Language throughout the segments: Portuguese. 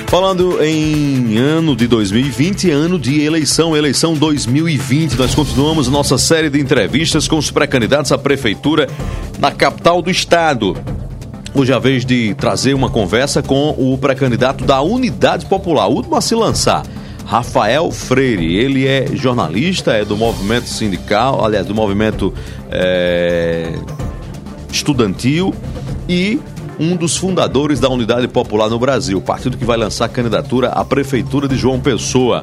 Falando em ano de 2020, ano de eleição 2020, nós continuamos nossa série de entrevistas com os pré-candidatos à prefeitura na capital do estado. Hoje é a vez de trazer uma conversa com o pré-candidato da Unidade Popular, o último a se lançar, Rafael Freire. Ele é jornalista, é do movimento sindical, aliás, do movimento estudantil e um dos fundadores da Unidade Popular no Brasil, partido que vai lançar a candidatura à prefeitura de João Pessoa.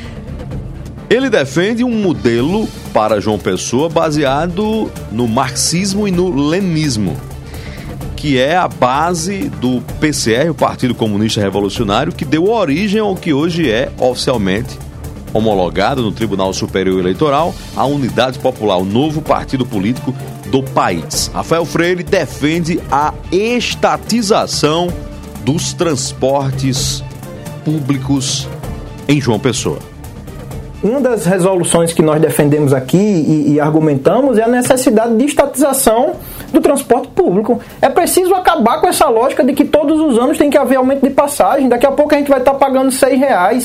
Ele defende um modelo para João Pessoa baseado no marxismo e no leninismo, que é a base do PCR, o Partido Comunista Revolucionário, que deu origem ao que hoje é oficialmente homologado no Tribunal Superior Eleitoral, a Unidade Popular, o novo partido político do país. Rafael Freire defende a estatização dos transportes públicos em João Pessoa. Uma das resoluções que nós defendemos aqui e argumentamos é a necessidade de estatização do transporte público. É preciso acabar com essa lógica de que todos os anos tem que haver aumento de passagem. Daqui a pouco a gente vai estar pagando R$6,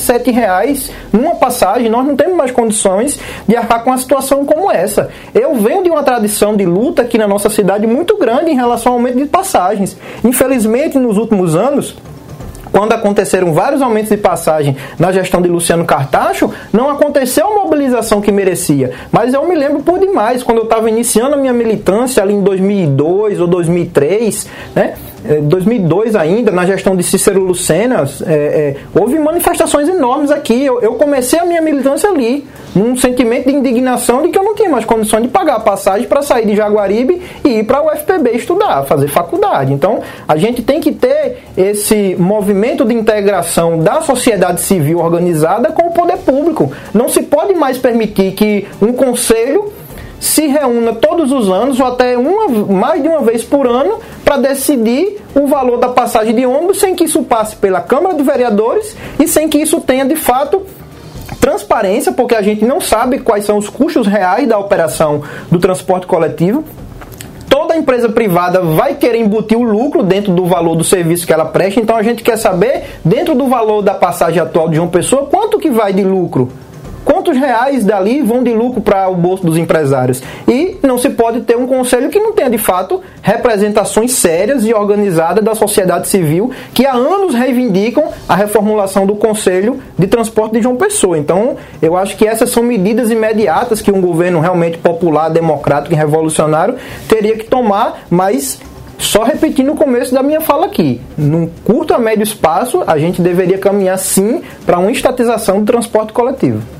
R$7 numa passagem. Nós não temos mais condições de arcar com uma situação como essa. Eu venho de uma tradição de luta aqui na nossa cidade muito grande em relação ao aumento de passagens. Infelizmente, nos últimos anos, quando aconteceram vários aumentos de passagem na gestão de Luciano Cartacho, não aconteceu a mobilização que merecia. Mas eu me lembro por demais, quando eu estava iniciando a minha militância ali em 2002 ou 2003, né? 2002 ainda, na gestão de Cícero Lucena, houve manifestações enormes aqui. Eu comecei a minha militância ali, num sentimento de indignação de que eu não tinha mais condições de pagar a passagem para sair de Jaguaribe e ir para o UFPB estudar, fazer faculdade. Então, a gente tem que ter esse movimento de integração da sociedade civil organizada com o poder público. Não se pode mais permitir que um conselho se reúna todos os anos ou até mais de uma vez por ano para decidir o valor da passagem de ônibus sem que isso passe pela Câmara de Vereadores e sem que isso tenha de fato transparência, porque a gente não sabe quais são os custos reais da operação do transporte coletivo. Toda empresa privada vai querer embutir o lucro dentro do valor do serviço que ela presta, então a gente quer saber, dentro do valor da passagem atual de João Pessoa, quanto que vai de lucro? Quantos reais dali vão de lucro para o bolso dos empresários? E não se pode ter um conselho que não tenha, de fato, representações sérias e organizadas da sociedade civil que há anos reivindicam a reformulação do Conselho de Transporte de João Pessoa. Então, eu acho que essas são medidas imediatas que um governo realmente popular, democrático e revolucionário teria que tomar, mas só repetindo o começo da minha fala aqui, num curto a médio espaço, a gente deveria caminhar sim para uma estatização do transporte coletivo.